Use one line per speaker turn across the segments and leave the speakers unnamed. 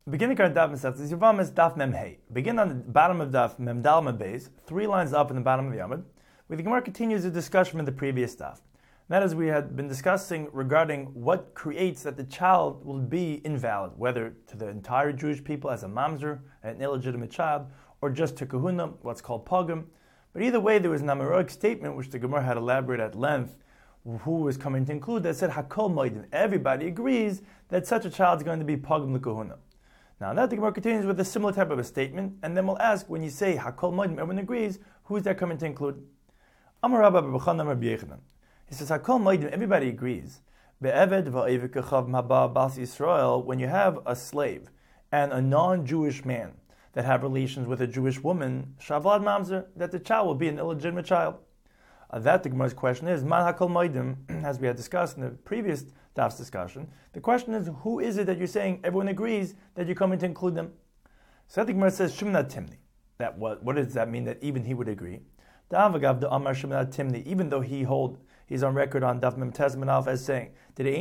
Beginning our daf Masechtas Yevamos daf Mem Hey. Begin on the bottom of daf Mem Dal Mem Beis, 3 lines up in the bottom of the Yamud, where the Gemara continues the discussion from the previous daf. That is, we had been discussing regarding what creates that the child will be invalid, whether to the entire Jewish people as a mamzer, an illegitimate child, or just to kahuna, what's called pogum. But either way, there was an Amaraic statement which the Gemara had elaborated at length, who was coming to include, that said Hakol Moedim. Everybody agrees that such a child is going to be pogum l'kahuna. Now that the Gemara continues with a similar type of a statement, and then we'll ask, when you say Hakol Moedim, everyone agrees, who is that coming to include? Amar Rabba B'Chanan Rabbi Yechanan. He says Hakol Moedim, everybody agrees. Be'eved va'evik kachav maba bas Yisrael, when you have a slave and a non-Jewish man that have relations with a Jewish woman, Shavlad Mamzer, that the child will be an illegitimate child. That the Gemara's question is, Man Hakol Moedim, as we had discussed in the previous daf's discussion, the question is, who is it that you're saying everyone agrees that you're coming to include them? So the Gemara says, Shimna Timni. That what does that mean that even he would agree? Da'avagav the Amar Shimna Timni, even though he's on record on Daf Mem Tes Mem Aleph as saying,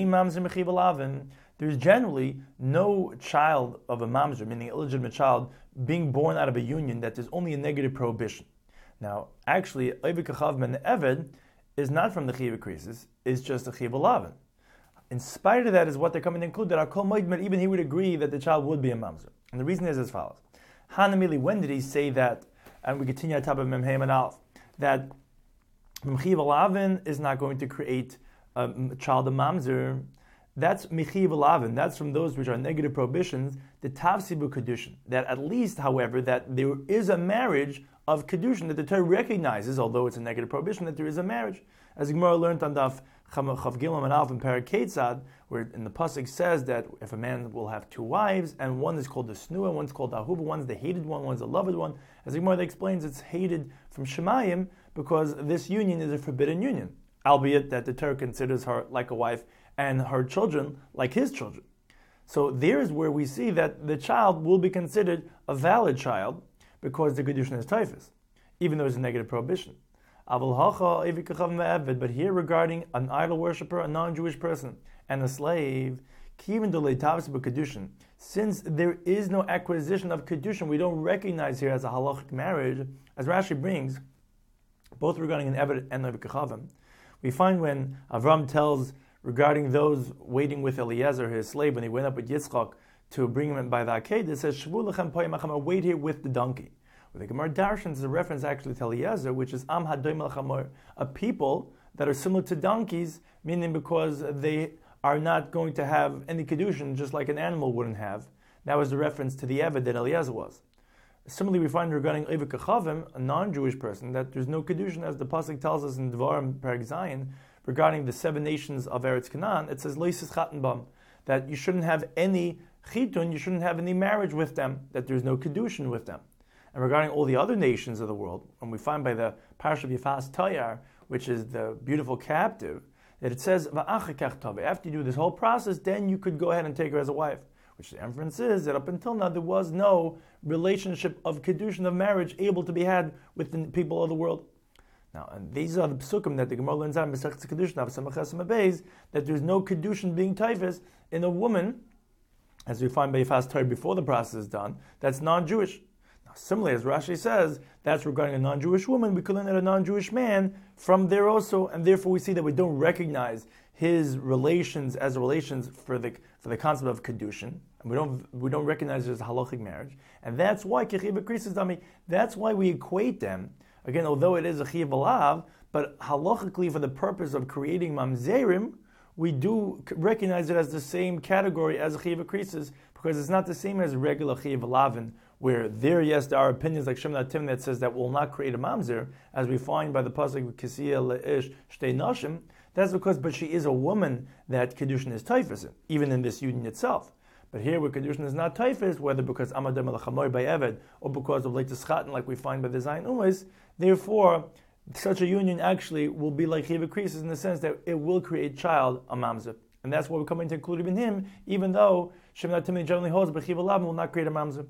there's generally no child of a mamzer, meaning illegitimate child, being born out of a union that there's only a negative prohibition. Now, actually, Eved Kachav Ben Eved is not from the Chiv Krisis, it's just a Chiv Lavin. In spite of that is what they're coming to include, that Hakol Moedim, even he would agree that the child would be a mamzer. And the reason is as follows. Hanamili, when did he say that, and we continue at top of Mem Hey and Aleph, that Chiv Lavin is not going to create a child of mamzer? That's Mechiv Lavin. That's from those which are negative prohibitions, the Tavsibu Kedushin. That at least, however, that there is a marriage of Kedushin that the Torah recognizes, although it's a negative prohibition, that there is a marriage. As Gemara learned on Daf Chav Gimel and Alf in Parak Ketzad, where in the pasuk says that if a man will have two wives, and one is called the Snua, one's called the Ahuva, one's the hated one, one's the loved one. As Gemara explains, it's hated from Shemayim because this union is a forbidden union, albeit that the Torah considers her like a wife and her children like his children. So there is where we see that the child will be considered a valid child because the Kedushin is typhus, even though it's a negative prohibition. But here regarding an idol worshipper, a non-Jewish person, and a slave, since there is no acquisition of Kedushin, we don't recognize here as a halachic marriage, as Rashi brings, both regarding an Eved and Eved Kechavim, we find when Avram tells regarding those waiting with Eliezer, his slave, when he went up with Yitzchak to bring him by the Akedah, it says, Shvu lechem poyim achamor, wait here with the donkey. With the Gemara Darshan is a reference actually to Eliezer, which is Am hadoim lechamor, a people that are similar to donkeys, meaning because they are not going to have any Kedushin, just like an animal wouldn't have. That was the reference to the Eved that Eliezer was. Similarly, we find regarding Eved Kechavim, a non-Jewish person, that there's no Kedushin, as the pasuk tells us in Devarim Perek Zayin, regarding the 7 nations of Eretz Canaan. It says Leisis Chatan Bam, that you shouldn't have any chitun, you shouldn't have any marriage with them, that there's no Kedushin with them. And regarding all the other nations of the world, and we find by the Parsha of Yifas Tayar, which is the beautiful captive, that it says, after you do this whole process, then you could go ahead and take her as a wife. Which the inference is that up until now there was no relationship of Kedushin, of marriage, able to be had with the people of the world. Now, and these are the psukim that the Gemara learns out in Masechet Kedushin, that there's no Kedushin being typhus in a woman, as we find by Yifas Torah before the process is done, that's non-Jewish. Now, similarly, as Rashi says, that's regarding a non-Jewish woman, we could learn that a non-Jewish man from there also, and therefore we see that we don't recognize his relations as relations for the concept of Kedushin, and we don't recognize it as a halachic marriage, and that's why Kechiv Krisis Dami, that's why we equate them. Again, although it is a Chiv Alav, but halachically for the purpose of creating Mamzerim, we do recognize it as the same category as a Chiv Krisis, because it's not the same as regular Chiv Alavin, where there are opinions like Shimon Atim that says that will not create a Mamzer, as we find by the pasuk Kisiya Le'ish Shtei Nashim. That's because, but she is a woman that Kedushin is typhus in, even in this union itself. But here where Kedushin is not typhus, whether because Amadam al-Chamoy by Eved, or because of Leitus Chatan, like we find by the Zayin Umis, therefore, such a union actually will be like Chiv Krisis in the sense that it will create child, a mamzer. And that's why we're coming to include even him, even though Shimon Atim generally holds, but Chiv Alav will not create a mamzer.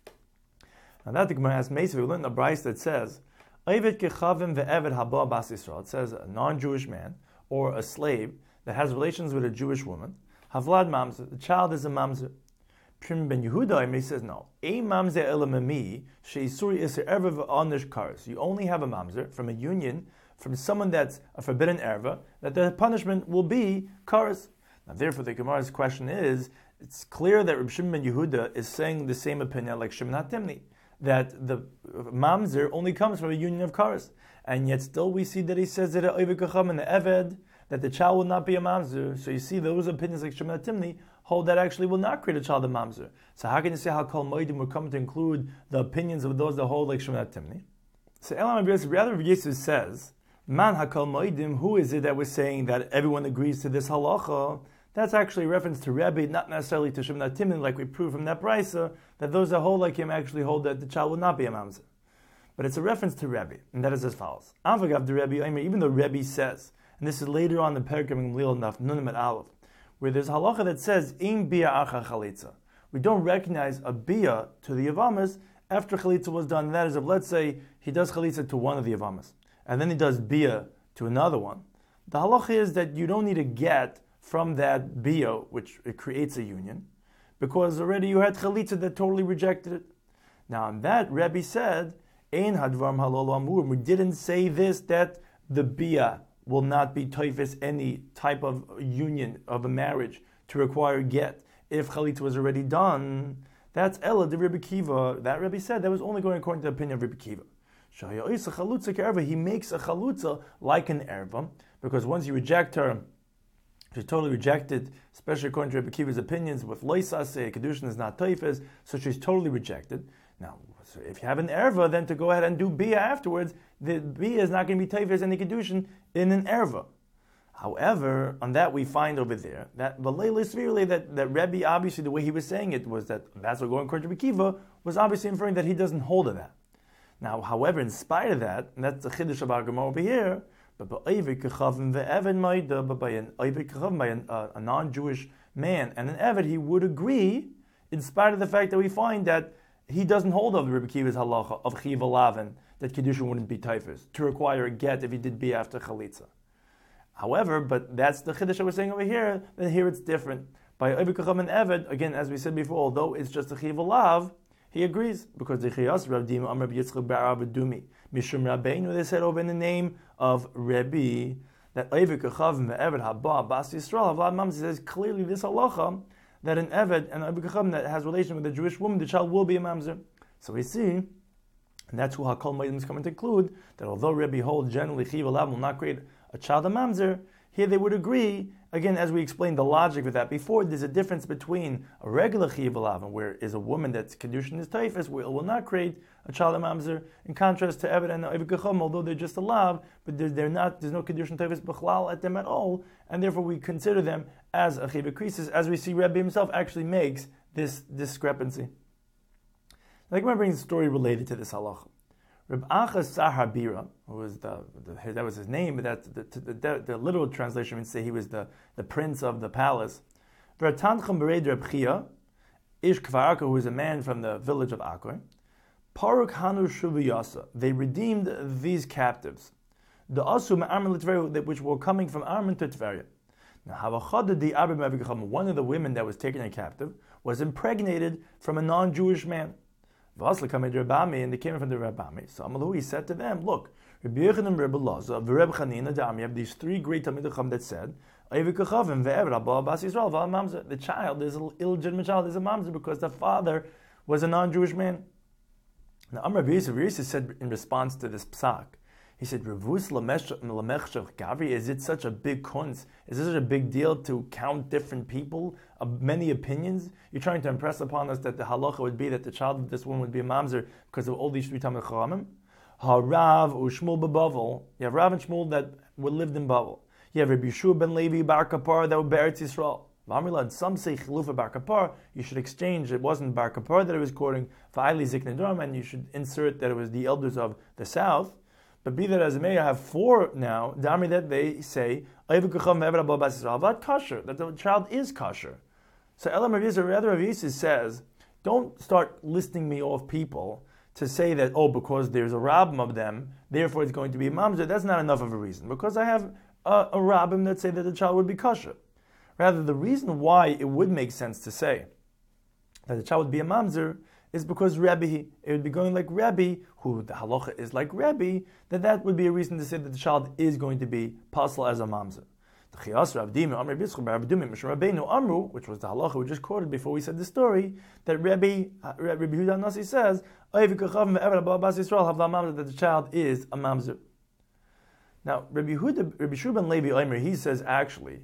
Now that the Gemara has Mesa, we learned a Bryce that says, Eved Kechavim ve'Eved haba bas Yisrael. It says a non-Jewish man, or a slave, that has relations with a Jewish woman, Havlad mamzer, the child is a mamzer. Shimon ben Yehuda, he says no. A mamzer elamami sheisuri iser erva v'anish kares. You only have a mamzer from a union from someone that's a forbidden erva, that the punishment will be kares. Now, therefore, the Gemara's question is: it's clear that Reb Shimon ben Yehuda is saying the same opinion like Shimon HaTimni, that the mamzer only comes from a union of kares, and yet still we see that he says that Oivik Chacham and the Eved, that the child will not be a mamzer. So you see those opinions like Shimon HaTimni hold that actually will not create a child a mamzer. So how can you say how Kol Moedim will come to include the opinions of those that hold like Shimon HaTimni? So Elam rather Rabbi Yosef says, Man HaKol Moedim, who is it that was saying that everyone agrees to this halacha? That's actually a reference to Rebbe, not necessarily to Shimon HaTimni, like we proved from that brisa, that those that hold like him actually hold that the child will not be a mamzer. But it's a reference to Rebbe, and that is as follows. Avagav the Rebbe, even though Rebbe says, and this is later on in the Perek in Lil Naf, Nunim at Aleph, where there's a halacha that says, Im bia acha chalitza. We don't recognize a bia to the Yavamas after chalitza was done. That is, if let's say he does chalitza to one of the Yavamas, and then he does bia to another one, the halacha is that you don't need a get from that bia, which it creates a union, because already you had chalitza that totally rejected it. Now, on that, Rebbe said, Ein hadvarim halol amur. We didn't say this, that the bia will not be toifes any type of union of a marriage to require get if chalitza was already done. That's Ella de Rebbe Kiva. That Rebbe said that was only going according to the opinion of Rebbe Kiva. He makes a chalutza like an erva, because once you reject her, she's totally rejected, especially according to Rebbe Kiva's opinions, with loisase, kedushin is not toifes, so she's totally rejected. Now, so if you have an erva, then to go ahead and do bia afterwards, the bia is not going to be toifes and the kedushin in an erva. However, on that we find over there that that Rebbe, obviously the way he was saying it was that's what going according to Rebbe Kiva was obviously inferring that he doesn't hold of that. Now, however, in spite of that, and that's the chiddush of our Gemara over here, but by a non-Jewish man and an Eved, he would agree, in spite of the fact that we find that he doesn't hold of the Rebbe Kiva's halacha of Chiv Alavin, that Kedushin wouldn't be taifas, to require a get if he did be after Chalitza. However, but that's the chiddush that we're saying over here, then here it's different. By Oivik Chacham and Eved, again, as we said before, although it's just a Chiv Alav, he agrees, because the Chiyas Rav Dima Amar Yitzchak Bar Avadumi Mishum Rabbeinu, they said over in the name of Rebbe, that Oivik Chacham and Eved Haba Bas Yisrael Avad Mam says clearly this halacha, that an Eved and Oivik Chacham that has relation with a Jewish woman, the child will be a mamzer. So we see, and that's who Hakol Moedim is coming to conclude, that although Rebbe holds generally Chiv Alav will not create a child a mamzer, here they would agree, again, as we explained the logic with that before, there's a difference between a regular Chiv Alav, where is a woman that's Kedushin is Taifas, where it will not create a child a mamzer, in contrast to Eved and Oivik Chacham, although they're just a lav, but there's no Kedushin Taifas B'chlal at them at all, and therefore we consider them as a Chiv Krisis, as we see Rebbe himself actually makes this discrepancy. The Gemara brings a story related to this halacha. Reb Achaz Sahar Bira, who was that was his name, but the literal translation would say he was the prince of the palace. V'atanchem bereid Reb Chia, Ish Kfar Akko, who was a man from the village of Akko. Paruk Hanu Shuviyasa, they redeemed these captives. The Asu Ma'arman L'Tveria, which were coming from Arman to Tveria. Now, one of the women that was taken a captive was impregnated from a non-Jewish man. And they came from the Rabbami. So Amalu, he said to them, look, Rabbi Yochanan and Rabbi Laza, Rabbi Chanina, you have these three great Talmidei Chacham that said, the child is an illegitimate child, is a mamzer because the father was a non-Jewish man. Now Amar Rabbi Yosef said in response to this psak, he said, Revus lamechshav gavri, is it such a big kunz? Is it such a big deal to count different people of many opinions? You're trying to impress upon us that the halacha would be that the child of this woman would be a mamzer because of all these three Talmidei Chachamim? Ha-Rav u'Shmuel b'Bavel. You have Rav and Shmuel that lived in Bavel. You have Rabbi Yeshua ben Levi bar Kapar that were Be'eretz Yisrael. And some say Chilufa bar Kapar, you should exchange, it wasn't bar Kapar that it was quoting, Fa'ali Ziknei Doram, and you should insert that it was the elders of the south. But be that as it may, I have four now, Dami, that they say, kosher, that the child is kosher. So Elam Rav Yisrael says, don't start listing me off people to say that, because there's a rabbim of them, therefore it's going to be a mamzer. That's not enough of a reason, because I have a rabbim that say that the child would be kosher. Rather, the reason why it would make sense to say that the child would be a mamzer is because Rebbe, it would be going like Rebbe, who the halacha is like Rebbe, that would be a reason to say that the child is going to be pasal as a mamzer. The Chiyas Rav Dima, Amr B'Yitzchak Bar Abdumi, Mishra Rabbeinu Amru, which was the halacha we just quoted before we said the story, that Rabbi Yehuda Nasi says, that the child is a mamzer. Now, Rabbi Shurban Levi Omer, he says actually,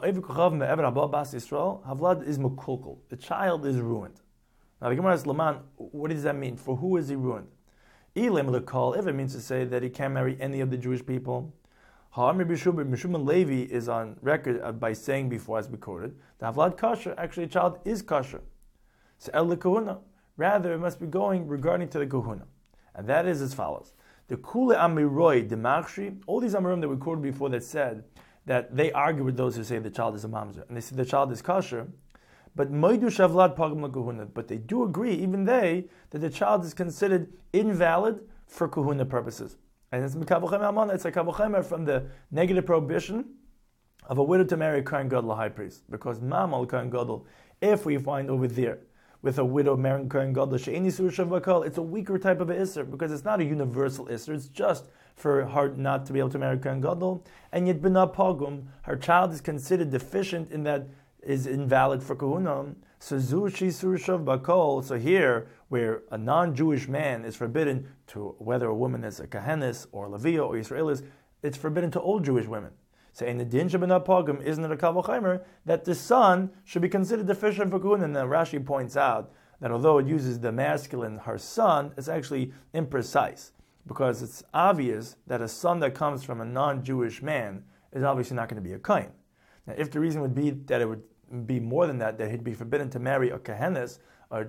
Havlad is mukulkul. The child is ruined. Now the Gemara says, Laman, what does that mean? For who is he ruined? Ilim lekal, if it means to say that he can't marry any of the Jewish people. Rabbi Shurban Levi is on record by saying before, as we quoted, the Havlad kasher, actually a child is kasher. So el kahuna, rather it must be going regarding to the kahuna. And that is as follows. The Kule Amiroi, the Machshi, all these Amirim that we quoted before that said that they argue with those who say the child is a mamzer, and they say the child is kosher, but Moidu Shavlad Pagam Kahuna, but they do agree, even they, that the child is considered invalid for kahuna purposes. And it's Mekavochem Amana, it's a Kavochem from the negative prohibition of a widow to marry a Kohen Gadol, a high priest. Because Mamal Kohen Gadol, if we find over there, with a widow marrying Kohen Gadol, She'eni Sur Shav Bakal, it's a weaker type of a Isser, because it's not a universal Isser, it's just for her not to be able to marry Kohen Gadol, and yet B'na Pagum, her child is considered deficient in that is invalid for Kahuna. So Zushi Sur Shav Bakal, so here, where a non-Jewish man is forbidden to, whether a woman is a Kahanis, or Leviah, or Israelis, it's forbidden to all Jewish women. So in the din Shabbat Pagum, isn't it a Kavachaimer that the son should be considered deficient for Kahuna? And then Rashi points out that although it uses the masculine, her son, it's actually imprecise, because it's obvious that a son that comes from a non-Jewish man is obviously not going to be a Kohen. Now, if the reason would be that it would be more than that he'd be forbidden to marry a Kahanis, or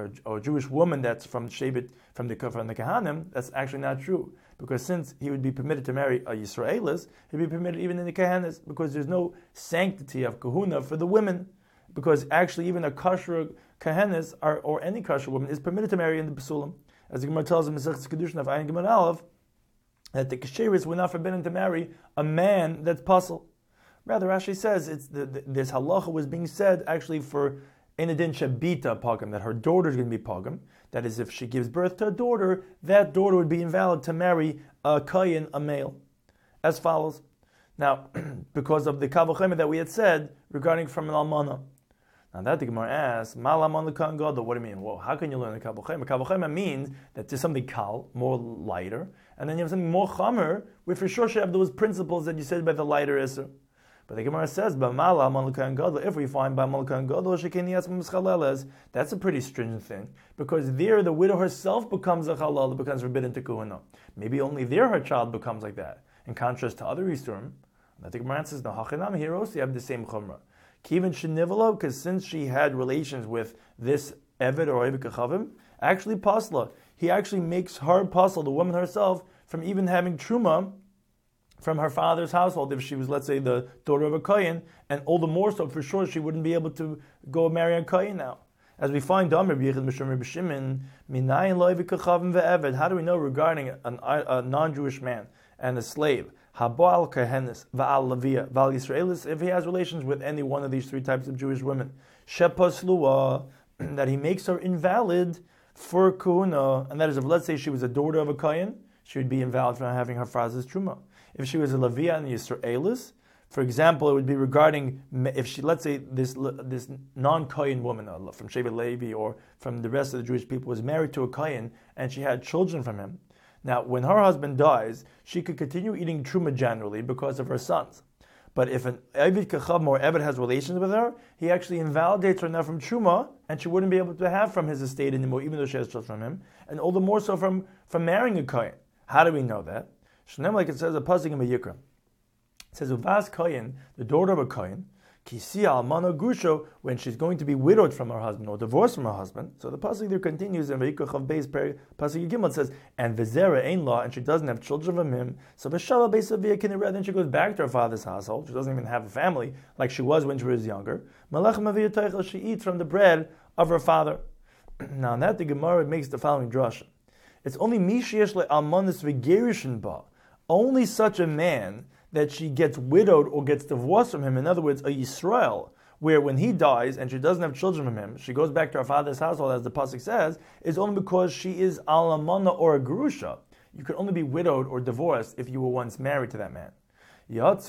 a Jewish woman that's from Shevet, from the Kahanim, that's actually not true. Because since he would be permitted to marry a Yisraelis, he'd be permitted even in the Kahanis, because there's no sanctity of Kahuna for the women. Because actually even a kosher Kahanis, or any kosher woman, is permitted to marry in the Pesulim. As the Gemara tells in Masechtas Kedushin of Ayin Gimel Aleph, that the Kesheris were not forbidden to marry a man that's pasul. Rather, Rashi says this halacha was being said actually for Enadin Shabita Pagam, that her daughter is going to be Pagam. That is, if she gives birth to a daughter, that daughter would be invalid to marry a Kayin, a male. As follows. Now, because of the Kavachema that we had said regarding from an Almana. Now that the Gemara asks, Mal Almana Kohen Gadol, what do you mean? Well, how can you learn the Kavachema? Kavachema means that there's something kal, more lighter, and then you have something more chamer, where for sure you have those principles that you said by the lighter Isser. But the Gemara says, if we find that's a pretty stringent thing, because there the widow herself becomes a halal, becomes forbidden to Kahuna. Maybe only there her child becomes like that. In contrast to other Yisurim, the Gemara says, no, here also you have the same chumrah. Kivin shenivala, because since she had relations with this Eved or Eved Kachavim, actually pasla, he actually makes her pasla, the woman herself, from even having truma from her father's household, if she was, let's say, the daughter of a Kohen, and all the more so, for sure, she wouldn't be able to go marry a Kohen now. As we find, how do we know regarding a non-Jewish man and a slave, if he has relations with any one of these three types of Jewish women, that he makes her invalid for Kahuna, and that is, if let's say she was a daughter of a Kohen, she would be invalid for having her father's truma. If she was a Leviah and Yisraelis, for example, it would be regarding if she, let's say, this non-Kohen woman from Shevet Levi or from the rest of the Jewish people was married to a Kohen and she had children from him. Now, when her husband dies, she could continue eating truma generally because of her sons. But if an Eved Kachav or Eved has relations with her, he actually invalidates her now from truma, and she wouldn't be able to have from his estate anymore, even though she has children from him, and all the more so from marrying a Kohen. How do we know that? Like it says a pasuk in Vayikra. It says Uvas Kohen, the daughter of a Kohen, Kisia Almana Gusho, when she's going to be widowed from her husband or divorced from her husband. So the pasuk there continues in Vayikra Chav Beis pasuk Gimel says, and Vizera Ein La, and she doesn't have children from him. So V'Shala Beis Avia Kinireh, then she goes back to her father's household. She doesn't even have a family like she was when she was younger. Malach Mavia Teichel, she eats from the bread of her father. Now in that the Gemara makes the following drasha. It's only Mishiesh Le Almanis V'Gerishin Ba. Only such a man that she gets widowed or gets divorced from him, in other words, a Yisrael, where when he dies and she doesn't have children from him, she goes back to her father's household, as the pasuk says, is only because she is alamana or a gerusha. You could only be widowed or divorced if you were once married to that man. But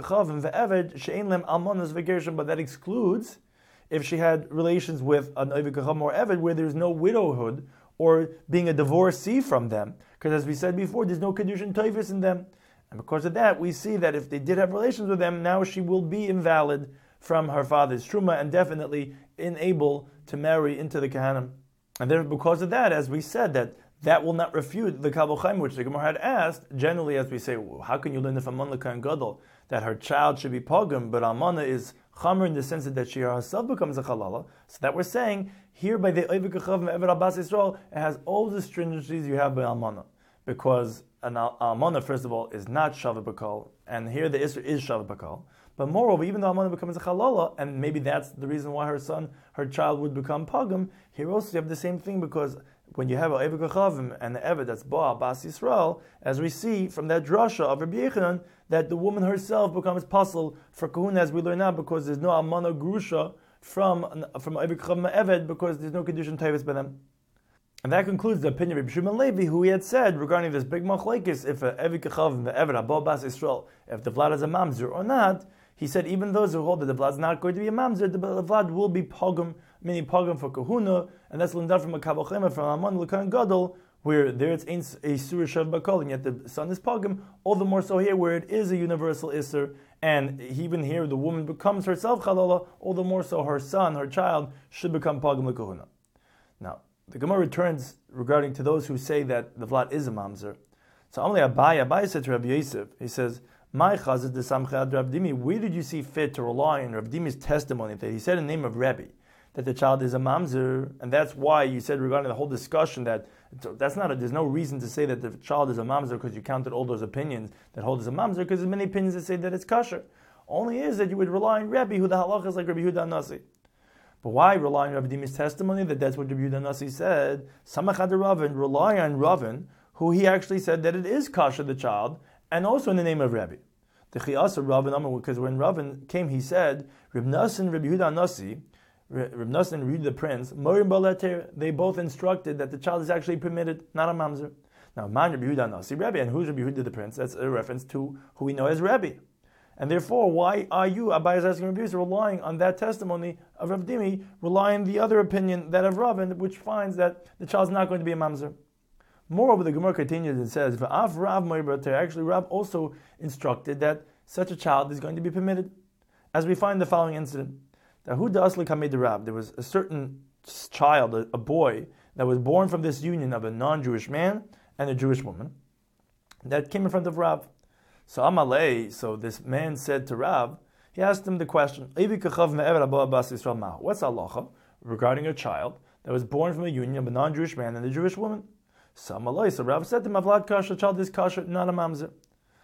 that excludes if she had relations with an Oivik or Eved where there's no widowhood or being a divorcee from them. Because as we said before, there's no Kedushin Toivus in them. And because of that, we see that if they did have relations with them, now she will be invalid from her father's Truma and definitely unable to marry into the Kahanim. And there, because of that, as we said, that will not refute the Kabul Chaim, which the Gemara had asked. Generally, as we say, well, how can you learn from Amana and Gadol that her child should be pogum, but Amana is chamer in the sense that she herself becomes a halala? So that we're saying here by the Oivik Chav and Eved Abbas Yisrael, it has all the stringencies you have by Amana, because an Almana, first of all, is not Shavah Bakal, and here the Isra is Shavah Bakal. But moreover, even though Almana becomes a Chalala, and maybe that's the reason why her child would become Pagam, here also you have the same thing, because when you have a Eved Chavim and the Eved that's Baal Bas Yisrael, as we see from that drasha of Rabbi Yechanan, that the woman herself becomes puzzle for Kahuna, as we learn now, because there's no Almana Grusha from Eved Chavim Eved, because there's no Kedushin Tavis by them. And that concludes the opinion of Rabbi Shimon Levi, who he had said regarding this big machlekes, if Eved Chavim, the Eved Baal Bas Yisrael, if the Vlad is a mamzer or not. He said even those who hold that the Vlad is not going to be a mamzer, the Vlad will be pogum, meaning pogum for kahuna, and that's learned out from a Kabul Chema, from Amon Lukan Gadol, where there it's a surah shav bakol, and yet the son is pogum. All the more so here, where it is a universal isser, and even here the woman becomes herself chalala. All the more so her son, her child, should become pogum lekahuna. Now the Gemara returns regarding to those who say that the Vlad is a mamzer. So Amalei Abai said to Rabbi Yosef, he says, my chazad de samchad Rav Dimi, where did you see fit to rely on Rav Dimi's testimony that he said in the name of Rebbe that the child is a mamzer, and that's why you said regarding the whole discussion that there's no reason to say that the child is a mamzer because you counted all those opinions that hold as a mamzer, because there's many opinions that say that it's kosher. Only is that you would rely on Rebbe, who the halach is like Rabbi Yehuda Nasi. But why rely on Rav Dimi's testimony that that's what Rabbi Yehuda Nasi said? Samachad Ravin, rely on Ravin, who he actually said that it is kosher, the child, and also in the name of Rebbe. The Chiyasa Ravin Amar, because when Ravin came, he said, Reb Nasan, Reb Yehuda Nasi, Reb Nasan and Reb Yehuda the Prince, Morim Balater, they both instructed that the child is actually permitted, not a mamzer. Now, Man Reb Yehuda Nasi, Rebbe, and who's Reb Yehuda the Prince? That's a reference to who we know as Rebbe. And therefore, why are you, Abai is asking Rabbi Yosef, relying on that testimony of Rav Dimi, relying on the other opinion, that of Ravin, which finds that the child is not going to be a mamzer? Moreover, the Gemara continues and says, V'af Rav Moirater, actually Rav also instructed that such a child is going to be permitted. As we find the following incident. That who Asli Kamed Rav, there was a certain child, a boy, that was born from this union of a non-Jewish man and a Jewish woman, that came in front of Rav. So Amalei, so this man said to Rav, he asked him the question, what's halacha regarding a child that was born from a union of a non-Jewish man and a Jewish woman? So Rav said to him, Avlad kasher, child is kasher, not a mamzer.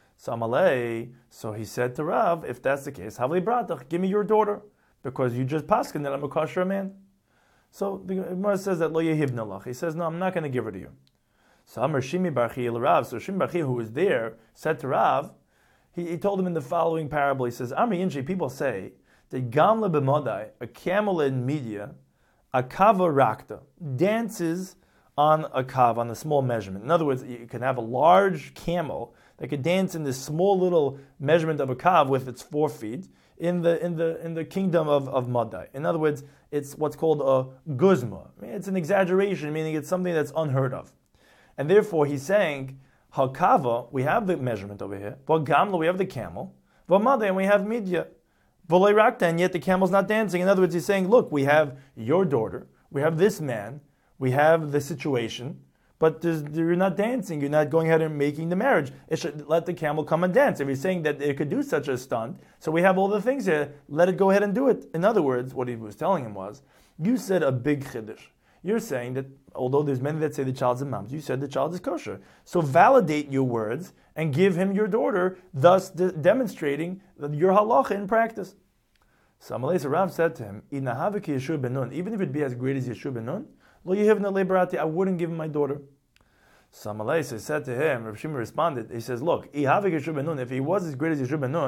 So he said to Rav, if that's the case, Havli Bratach, give me your daughter, because you just paskin that I'm a kasher man. So the Gemara says that Lo Yehivna Lach. He says, no, I'm not going to give her to you. So Amar Shimi Barchi El Rav. So Shimi Barchi, who was there, said to Rav, he told him in the following parable. He says, Amri Inchi, people say that Gamla B'modai, a camel in media, a kava rakta, dances on a kav, on a small measurement. In other words, you can have a large camel that could dance in this small little measurement of a kav with its 4 feet in the kingdom of Madai. In other words, it's what's called a guzma. It's an exaggeration, meaning it's something that's unheard of. And therefore, he's saying, Hakava, we have the measurement over here. But Gamla, we have the camel. But Madai, and we have Midya. Volei Rakta, and yet the camel's not dancing. In other words, he's saying, look, we have your daughter, we have this man, we have the situation, but you're not dancing, you're not going ahead and making the marriage. It should let the camel come and dance. If he's saying that it could do such a stunt, so we have all the things here, let it go ahead and do it. In other words, what he was telling him was, you said a big chiddush. You're saying that, although there's many that say the child's a mamzer, you said the child is kosher. So validate your words and give him your daughter, thus demonstrating your halacha in practice. So Amalei Rav said to him, even if it be as great as Yeshua ben Nun, I wouldn't give him my daughter. So Amalei said to him, Rav Shimon responded, he says, look, if he was as great as Yeshua ben Nun,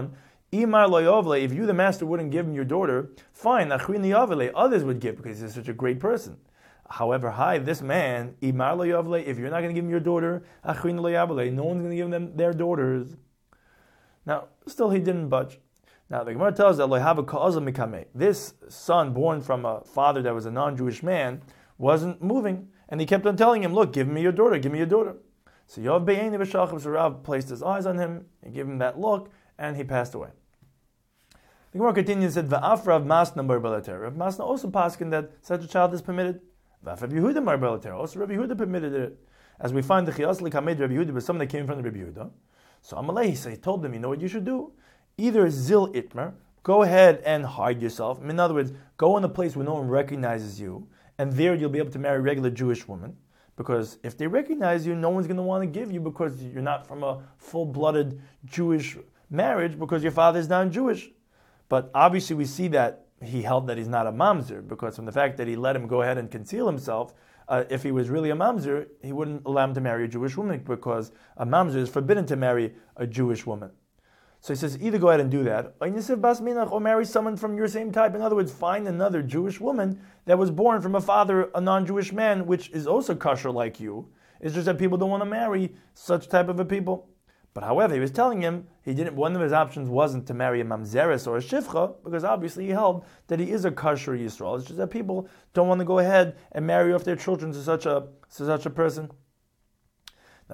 Imar loyovle, if you, the master, wouldn't give him your daughter, fine, achrin liyavle, others would give because he's such a great person. However, this man, Imar loyovle, if you're not going to give him your daughter, achrin liyavle, no one's going to give them their daughters. Now, still he didn't budge. Now, the Gemara tells that this son born from a father that was a non-Jewish man wasn't moving, and he kept on telling him, look, give me your daughter, give me your daughter. So Yov Be'eni B'Shachim, so Rav placed his eyes on him, and gave him that look, and he passed away. The Gemara continues and said, Va'af Rav Masna Mar Belater. Rav Masna also paskin that such a child is permitted. Va'af Rav Yehuda Mar Belater. Also Rav Yehuda permitted it. As we find the Chiyas L'Kamed Rav Yehuda, but someone that came from the Rav Yehuda. So Amalei, he told them, you know what you should do? Either Zil Itmer, go ahead and hide yourself. In other words, go in a place where no one recognizes you, and there you'll be able to marry a regular Jewish woman. Because if they recognize you, no one's going to want to give you because you're not from a full-blooded Jewish marriage because your father is non-Jewish. But obviously we see that he held that he's not a mamzer because from the fact that he let him go ahead and conceal himself, if he was really a mamzer, he wouldn't allow him to marry a Jewish woman because a mamzer is forbidden to marry a Jewish woman. So he says, either go ahead and do that, or marry someone from your same type. In other words, find another Jewish woman that was born from a father, a non-Jewish man, which is also kosher like you. It's just that people don't want to marry such type of a people. But however, he was telling him, one of his options wasn't to marry a mamzeres or a shifcha, because obviously he held that he is a kosher Yisrael. It's just that people don't want to go ahead and marry off their children to such a person. Now,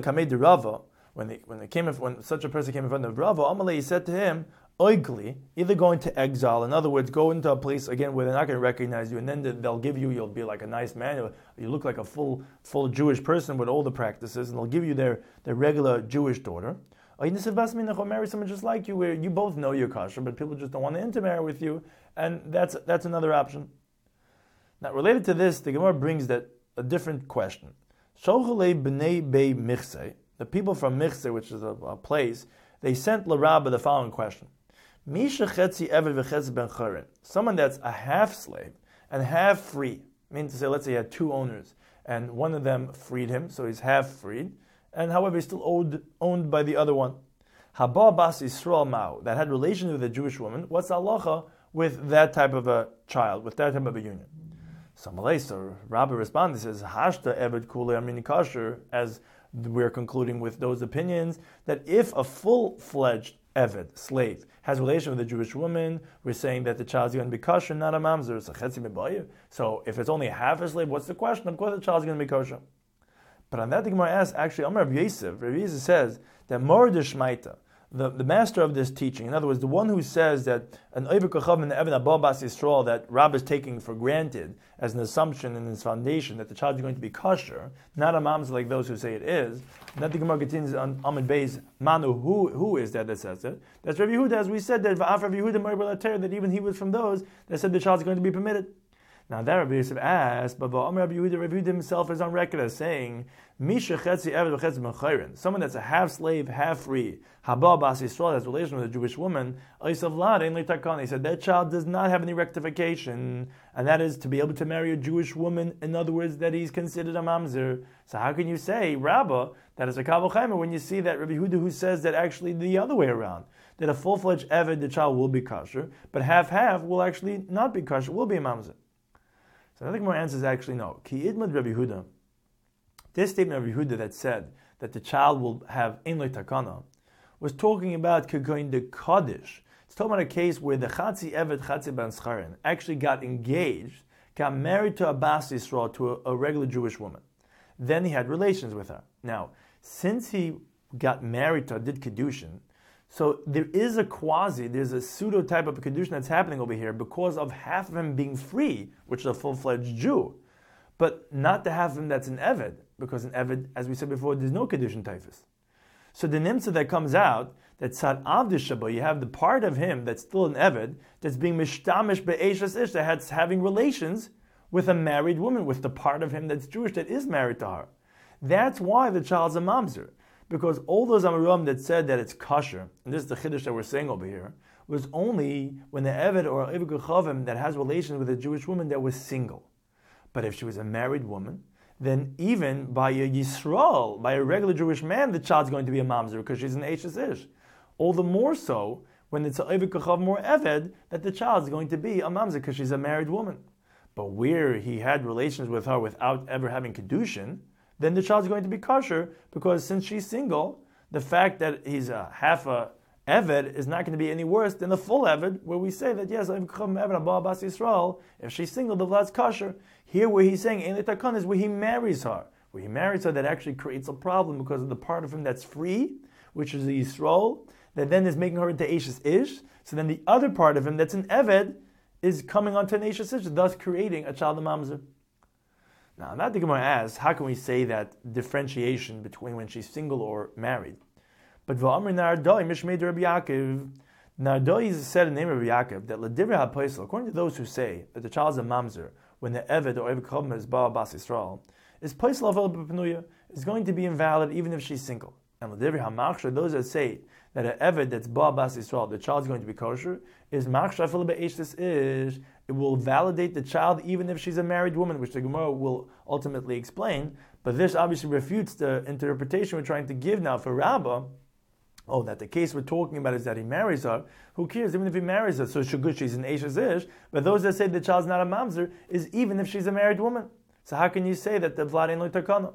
when such a person came in front of Rava, Amalei said to him, Oigli, either going to exile, in other words, go into a place again where they're not going to recognize you, and then they'll give you, you'll be like a nice man, you look like a full Jewish person with all the practices, and they'll give you their regular Jewish daughter. Or marry someone just like you, where you both know you're kosher, but people just don't want to intermarry with you, and that's another option. Now, related to this, the Gemara brings that a different question. The people from Michse, which is a place, they sent LaRabba the following question. Someone that's a half slave and half free, meaning to say, let's say he had two owners, and one of them freed him, so he's half freed, and however he's still owned by the other one. Haba Bas Yisrael Mao, that had relations with a Jewish woman, what's the halacha with that type of a child, with that type of a union? So Rabbi responds, says, Hashta Eved Kule Amini Kasher, as we're concluding with those opinions, that if a full-fledged Eved, slave, has a relation with a Jewish woman, we're saying that the child is going to be kosher, not a mamzer. So if it's only half a slave, what's the question? Of course the child is going to be kosher. But on that the Gemara asks, actually, Amar Rav Yosef says that Mordeh Shmaita, the master of this teaching, in other words, the one who says that an Oivik Kachav and Evan Abba Bas Yisrael that Rab is taking for granted as an assumption in his foundation that the child is going to be kosher, not a mamzer like those who say it is. And that the Gemara continues on Amid Beis, Manu, who is that says it? That's Rav Yehuda, as we said, that Va'af Rav Yehuda Mar Belater, that even he was from those that said the child is going to be permitted. Now that Rabbi Yosef asked, but Rabbi Yehuda himself is on record as saying, Misha Chetzi Eved V'Chetzi Ben Chayrin, someone that's a half slave, half free, Haba Bas Yisrael, has a relation with a Jewish woman, he said that child does not have any rectification, and that is to be able to marry a Jewish woman, in other words, that he's considered a mamzer. So how can you say, Rabbah, that is a Kavol Chaimer, when you see that Rabbi Yehuda who says that actually the other way around, that a full-fledged Eved, the child will be kosher, but half-half will actually not be kosher, will be a mamzer. So I think my answer is actually no. Ki idmad Rabbi Yehuda. This statement of Rabbi Yehuda that said that the child will have Ein Lo Takana was talking about Kegoin de Kaddish. It's talking about a case where the Chatzi Eved Chatzi Ben Scharin actually got engaged, got married to a Bas Yisrael, to a regular Jewish woman. Then he had relations with her. Now, since he got married to her, did Kedushin, so there is there's a pseudo type of Kedushin that's happening over here because of half of him being free, which is a full-fledged Jew, but not the half of him that's an Eved, because in Eved, as we said before, there's no Kedushin typhus. So the nimsa that comes out, that Tzad Avdishaba, you have the part of him that's still an Eved, that's being mishtamish be'eshes ish, that's having relations with a married woman, with the part of him that's Jewish, that is married to her. That's why the child's a mamzer. Because all those Amorim that said that it's kosher, and this is the chiddush that we're saying over here, was only when the Eved or Eved Chavim that has relations with a Jewish woman that was single. But if she was a married woman, then even by a Yisrael, by a regular Jewish man, the child's going to be a mamzer because she's an Eishes Ish. All the more so when it's a Eved Kachav more Eved, that the child is going to be a Mamzer because she's a married woman. But where he had relations with her without ever having Kedushin, then the child is going to be kosher, because since she's single, the fact that he's a half a Eved is not going to be any worse than the full Eved, where we say that yes, if she's single, the vlad's kosher. Here where he's saying Ein Takana is where he marries her. Where he marries her, that actually creates a problem because of the part of him that's free, which is the Yisrael, that then is making her into Ashes Ish. So then the other part of him that's an Eved is coming onto an Ashes Ish, thus creating a child of Mamzer. Now, that the Gemara asks, how can we say that differentiation between when she's single or married? But V'amri Nardoi Mishmei Rabbi Yaakov, Nardoi is said in the name of Rabbi Yaakov that L'divrei HaPoisel, according to those who say that the child is a Mamzer when the Eved or Eved Kavim is Baal Bas Yisrael, is Poisel Avel B'Penuya, is going to be invalid even if she's single. And L'divrei HaMachshir, those that say that an Eved that's Baal Bas Yisrael, the child is going to be kosher, is Machshir Avel B'Eshtes Ish, it will validate the child even if she's a married woman, which the Gemara will ultimately explain. But this obviously refutes the interpretation we're trying to give now for Rabbah. Oh, that the case we're talking about is that he marries her. Who cares? Even if he marries her, so good she's an Ashes Ish. But those that say the child's not a mamzer is even if she's a married woman. So how can you say that the Vlad ain't lo takana?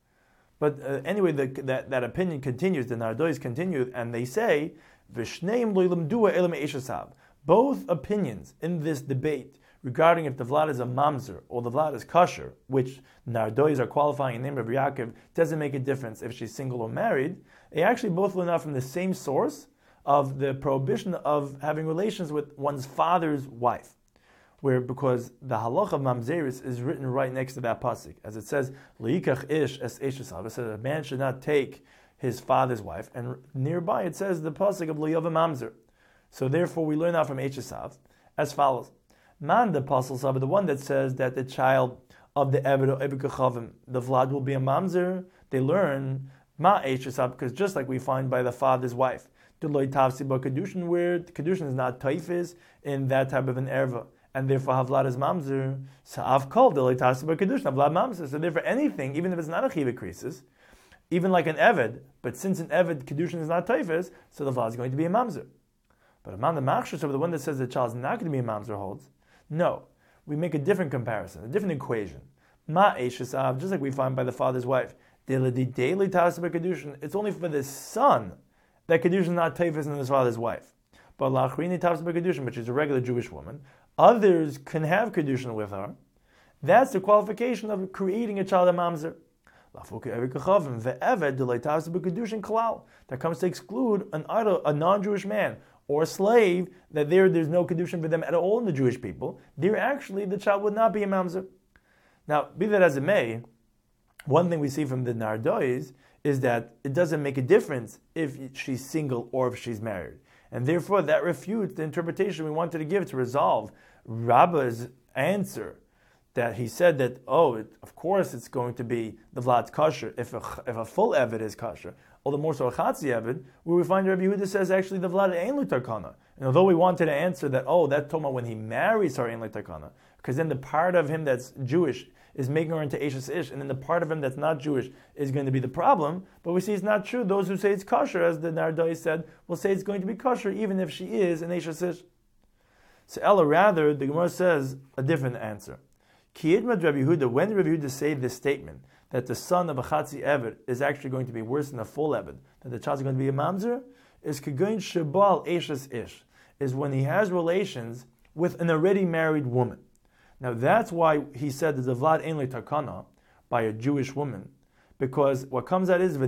But anyway, that opinion continues. The Nardois continue, and they say V'shneim lo yilmdua elam Ashesav. Both opinions in this debate regarding if the Vlad is a mamzer or the Vlad is kosher, which Nardois are qualifying in the name of Yaakov, doesn't make a difference if she's single or married. They actually both learn out from the same source of the prohibition of having relations with one's father's wife, where because the halach of mamzeris is written right next to that pasuk, as it says, "Leikach ish es eshesav." It says a man should not take his father's wife, and nearby it says the pasuk of Le'yov mamzer. So therefore, we learn out from Eshesav as follows: Man the apostle Saba, the one that says that the child of the Eved or Eved Kachavim, the Vlad will be a mamzer. They learn Ma Eshesav, because just like we find by the father's wife, Deloy Tavsi Ba Kedushin, where Kedushin is not taifis in that type of an erva, and therefore Havlad is mamzer. Sa'av kol Deloy Tavsi Ba Kedushin, Havlad mamzer. So therefore, anything, even if it's not a chiva krisis, even like an Eved, but since an Eved Kedushin is not taifis, so the Vlad is going to be a mamzer. But among the machshir, the one that says the child is not going to be a mamzer holds, no, we make a different comparison, a different equation. Ma Eshesav, just like we find by the father's wife. It's only for the son that Kedushin is not taifis in his father's wife. But Lachrini Tavs Kedushin, which is a regular Jewish woman, others can have Kedushin with her. That's the qualification of creating a child of mamzer. That comes to exclude an idol, a non-Jewish man or a slave, that there's no Kedushin for them at all in the Jewish people. There actually the child would not be a mamzer. Now, be that as it may, one thing we see from the Nardois is that it doesn't make a difference if she's single or if she's married. And therefore that refutes the interpretation we wanted to give to resolve Rabbah's answer, that he said that, of course it's going to be the Vlad's kosher if a full Eved is kosher. All the more so a Chatzi Eved, where we find Rabbi Yehuda says actually the Vlad ain't l'tarkana. And although we wanted to answer that, that's talking about when he marries her ain't l'tarkana, because then the part of him that's Jewish is making her into Ashes Ish, and then the part of him that's not Jewish is going to be the problem. But we see it's not true. Those who say it's kosher, as the Nardai said, will say it's going to be kosher even if she is an Ashes Ish. So Ella, rather, the Gemara says a different answer. Ki'idmad Rabbi Yehuda, when Rabbi Yehuda say this statement, that the son of a Chatzi Eved is actually going to be worse than a full Eved, that the child's going to be a mamzer, is Kegoin Shabal Ashes Ish, is when he has relations with an already married woman. Now that's why he said that the Vlad ein takana by a Jewish woman, because what comes out is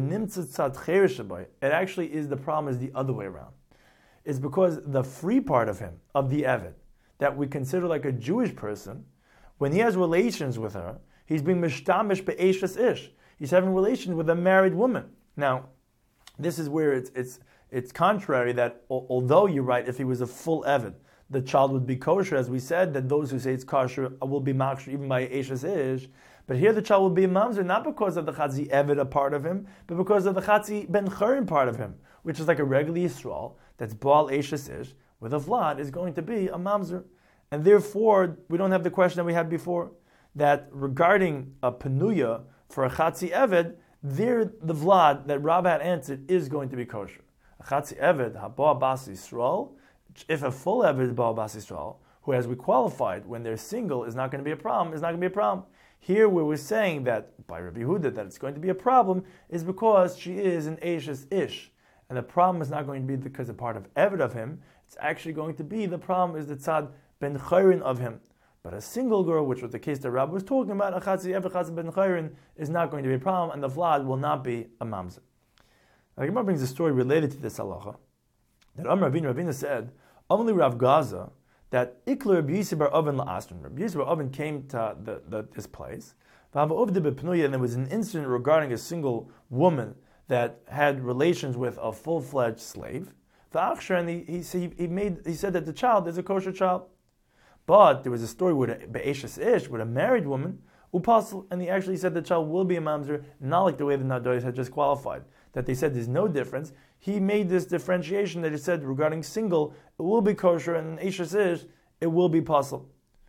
it actually is the problem is the other way around. It's because the free part of him, of the Eved, that we consider like a Jewish person, when he has relations with her, he's being mishtamish be'eshes ish. He's having relations with a married woman. Now, this is where it's contrary that although you're right, if he was a full Eved, the child would be kosher, as we said, that those who say it's kosher will be makshir even by Eshes Ish. But here the child will be a mamzer, not because of the Chatzi Eved a part of him, but because of the Chatzi Ben Churim part of him, which is like a regular Yisrael, that's Baal Eshes Ish, where the Vlad is going to be a mamzer. And therefore, we don't have the question that we had before, that regarding a Penuya for a Chatzi Eved, there the Vlad that Rabbah had answered is going to be kosher. Achatzi Eved Haba Bas Yisrael, if a full Eved is Ba Bas Yisrael, who, as we qualified, when they're single, is not going to be a problem, is not going to be a problem. Here, where we're saying that by Rabbi Yehuda that it's going to be a problem, is because she is an Eishes Ish, and the problem is not going to be because a part of Eved of him. It's actually going to be the problem is the Tzad Ben Chayrin of him. But a single girl, which was the case that Rabbi was talking about, Achatzi Eved Achatzi Ben Chayrin, is not going to be a problem, and the Vlad will not be a mamzer. Now, the Gemara brings a story related to this halacha that Ravina said, Amli Rav Gaza, that Ikler Rabbi Yisrael bar Oven la'asrin. Rabbi Yisrael bar Oven came to this place, and there was an incident regarding a single woman that had relations with a full-fledged slave. And he said that the child is a kosher child. But there was a story with Be'eshes Ish, with a married woman, Upasul, and he actually said the child will be a mamzer, not like the way the Nadois had just qualified. That they said there's no difference. He made this differentiation that he said regarding single, it will be kosher, and in Eshes Ish, it will be pasul.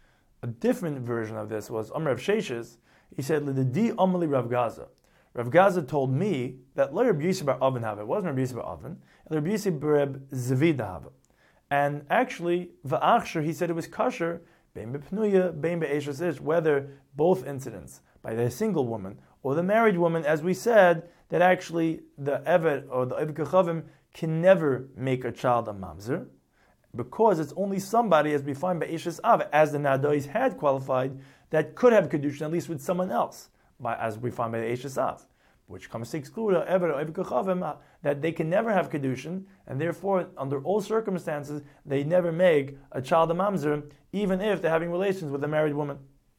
A different version of this was Amr of Sheshes. He said, L'dedi Amali Rav Gaza. Rav Gaza told me that Lo Rabbi Yisrael bar Oven have it. It wasn't Rabbi Yisrael bar Oven. Rabbi Yisrael bar Zavida have it. And actually, Va'achshir, he said it was kosher, Bein bePnuya, Bein be'Eshes Ish, whether both incidents, by the single woman or the married woman, as we said, that actually the Evet or the Eved Kechavim can never make a child a mamzer, because it's only somebody, as we find by Eshes Av, as the Nadois had qualified, that could have Kedushin, at least with someone else, as we find by the Eshes Av, which comes to exclude Evet or Eved Kechavim, that they can never have Kedushin, and therefore, under all circumstances, they never make a child a mamzer, even if they're having relations with a married woman.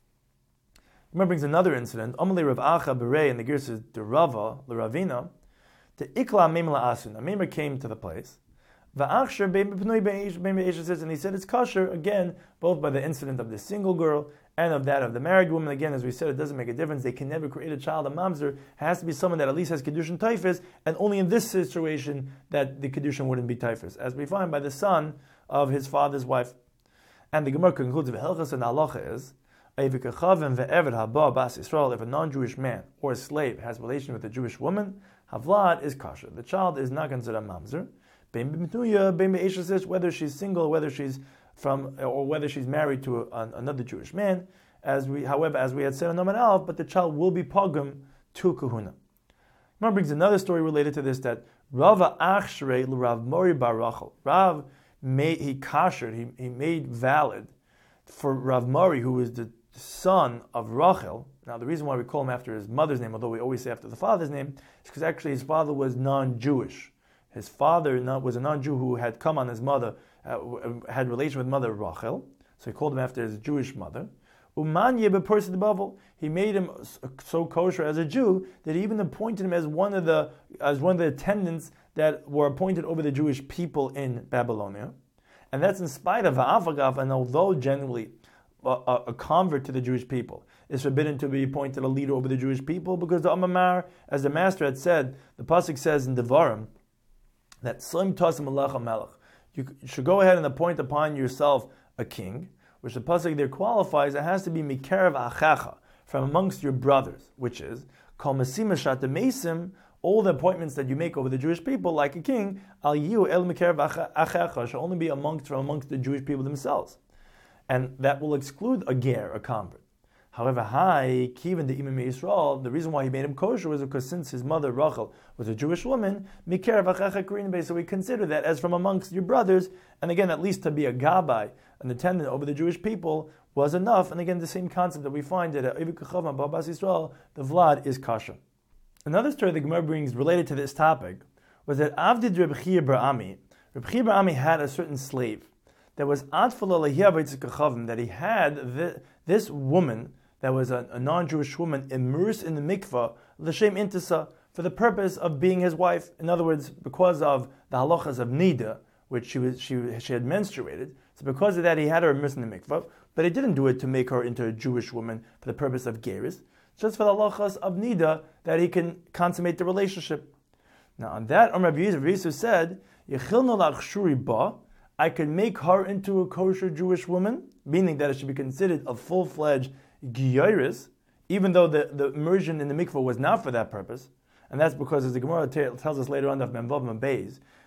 Remember, brings another incident. Amalei Rav Acha Berei in the Girsas de Rava, the Ravina, to Ikla Meim La'asun. A Meimer came to the place. Va'achshir Bein bePnui Bein be'Eshes Ish, and he said it's kosher, again, both by the incident of the single girl and of that of the married woman. Again, as we said, it doesn't make a difference. They can never create a child, a mamzer. It has to be someone that at least has Kedushin Taifis, and only in this situation that the Kedushin wouldn't be Taifis, as we find by the son of his father's wife. And the Gemara concludes with Hilchas and Halacha is, if a non-Jewish man or a slave has relation with a Jewish woman, Havlad is kosher. The child is not considered a mamzer. Whether she's single, whether she's or whether she's married to another Jewish man, as we had said on Noman Aleph, but the child will be pogum to kahuna. Gemara brings another story related to this, that Rava Achshrei Rav Mori bar Rachel. Rav made he made valid for Rav Mori, who was the son of Rachel. Now, the reason why we call him after his mother's name, although we always say after the father's name, is because actually his father was non-Jewish. His father was a non-Jew who had come on his mother, had relation with mother Rachel, so he called him after his Jewish mother. He made him so kosher as a Jew that he even appointed him as one of the attendants that were appointed over the Jewish people in Babylonia. And that's in spite of Ha'afagav, and although generally a convert to the Jewish people is forbidden to be appointed a leader over the Jewish people, because the Amamar, as the master had said, the pasuk says in Devarim that Slim Tasim Malach Melech, you should go ahead and appoint upon yourself a king, which the pasuk there qualifies. It has to be Mikerev Achecha, from amongst your brothers, which is Kol Mesim Shatemesim. All the appointments that you make over the Jewish people, like a king, Al Yu El Mikerev Achecha, shall only be from amongst the Jewish people themselves. And that will exclude a ger, a convert. However, Kivin the Imam Yisrael, the reason why he made him kosher was because since his mother Rachel was a Jewish woman, so we consider that as from amongst your brothers, and again, at least to be a gabbai, an attendant over the Jewish people, was enough. And again, the same concept that we find that at Eved Kechavim Babas Yisrael, the Vlad is kosher. Another story the Gemara brings related to this topic was that Avdid Reb Chia bar Ami, Reb Chia bar Ami had a certain slave that was that he had this woman that was a non-Jewish woman immersed in the mikvah l'shem intisa, for the purpose of being his wife. In other words, because of the halachas of nida, which she had menstruated. So because of that, he had her immersed in the mikvah, but he didn't do it to make her into a Jewish woman for the purpose of geris, just for the halachas of nida, that he can consummate the relationship. Now on that, Rabbi Yisrael said, "Yechilna lachshuri ba." I can make her into a kosher Jewish woman, meaning that it should be considered a full-fledged giyaris, even though the immersion in the mikvah was not for that purpose. And that's because, as the Gemara tells us later on, of Memvav Beis,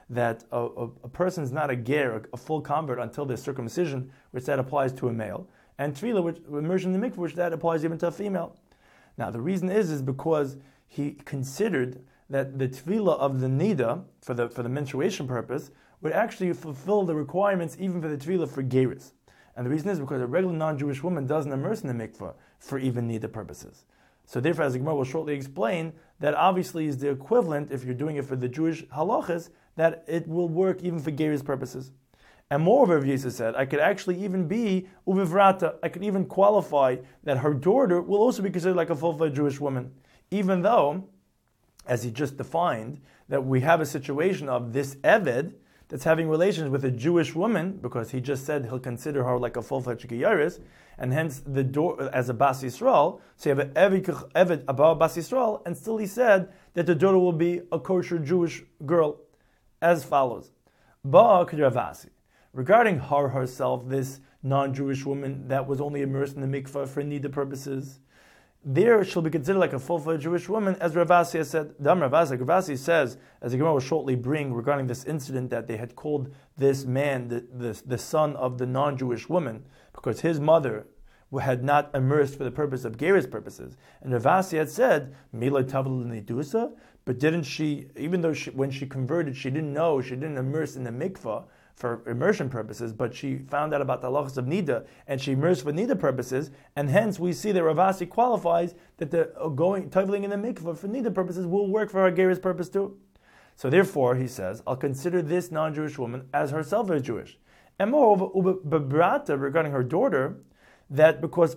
that a person is not a ger, a full convert, until their circumcision, which that applies to a male, and tefillah, which immersion in the mikveh, which that applies even to a female. Now, the reason is because he considered that the tefillah of the nida, for the menstruation purpose, would actually fulfill the requirements even for the tefillah for geris. And the reason is because a regular non-Jewish woman doesn't immerse in the mikveh for even nida purposes. So therefore, as the Gemara will shortly explain, that obviously is the equivalent, if you're doing it for the Jewish halachas, that it will work even for geris purposes. And moreover, Rav Yosef said, I could actually even be uvivrata, I could even qualify that her daughter will also be considered like a full-fledged Jewish woman, even though, as he just defined, that we have a situation of this Eved that's having relations with a Jewish woman, because he just said he'll consider her like a full-fledged Giyaris, and hence the daughter as a Bas Yisrael. So you have an Eved about Bas Yisrael, and still he said that the daughter will be a kosher Jewish girl, as follows. Ba Ravasi. Regarding her herself, this non-Jewish woman that was only immersed in the mikveh for nida purposes, there she'll be considered like a full-fledged Jewish woman, as Ravasi has said. Ravasi says, as the Gemara will shortly bring regarding this incident, that they had called this man the son of the non-Jewish woman, because his mother had not immersed for the purpose of geris purposes. And Ravasi had said, Mila Tavl Nidusa, but didn't she, even though when she converted, she didn't know, she didn't immerse in the mikveh for immersion purposes, but she found out about the halachas of nida, and she immersed for nida purposes, and hence we see that Ravasi qualifies that the toveling in the mikveh for nida purposes will work for her geris purpose too. So therefore, he says, I'll consider this non-Jewish woman as herself as Jewish. And moreover, bebrata, regarding her daughter, that because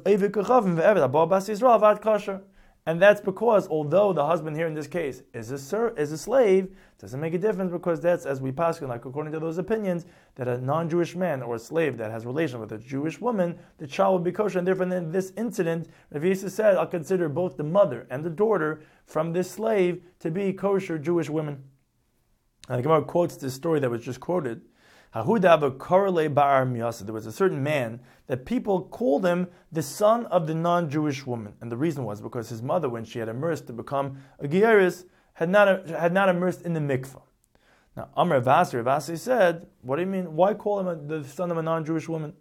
and that's because, although the husband here in this case is a slave, doesn't make a difference, because that's, as we pass, like according to those opinions, that a non-Jewish man or a slave that has relation with a Jewish woman, the child will be kosher. And therefore, in this incident, Rav Yosef said, I'll consider both the mother and the daughter from this slave to be kosher Jewish women. And the Gemara quotes this story that was just quoted. There was a certain man that people called him the son of the non-Jewish woman. And the reason was because his mother, when she had immersed to become a Gieris, had not immersed in the mikveh. Now, Amr Ravasi said, what do you mean? Why call him the son of a non-Jewish woman?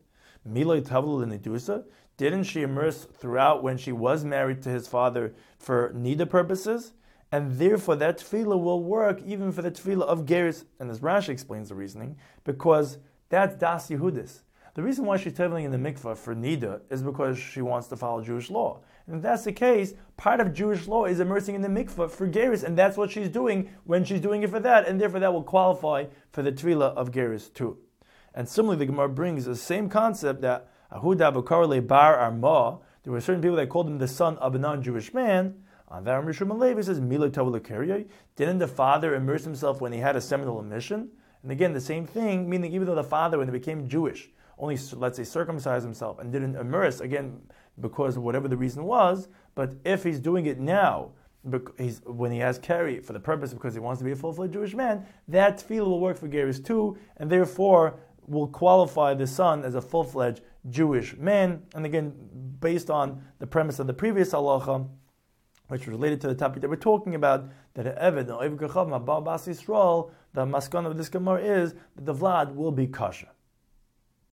Didn't she immerse throughout when she was married to his father for nida purposes? And therefore that tefillah will work even for the tefillah of geris. And as Rashi explains the reasoning, because that's das Yehudis. The reason why she's teveling in the mikveh for nida is because she wants to follow Jewish law. And if that's the case, part of Jewish law is immersing in the mikveh for geris, and that's what she's doing when she's doing it for that, and therefore that will qualify for the tefillah of geris too. And similarly, the Gemara brings the same concept that Ahuda v'karle bar arma. There were certain people that called him the son of a non-Jewish man. On that, Rishon Levi says, didn't the father immerse himself when he had a seminal emission? And again, the same thing, meaning even though the father, when he became Jewish, only, let's say, circumcised himself and didn't immerse, again, because of whatever the reason was, but if he's doing it now, when he has carry for the purpose because he wants to be a full-fledged Jewish man, that tefillah will work for geris too, and therefore will qualify the son as a full-fledged Jewish man. And again, based on the premise of the previous halacha, which is related to the topic that we're talking about, that Eved, the maskana of this Gemara is that the Vlad will be kosher.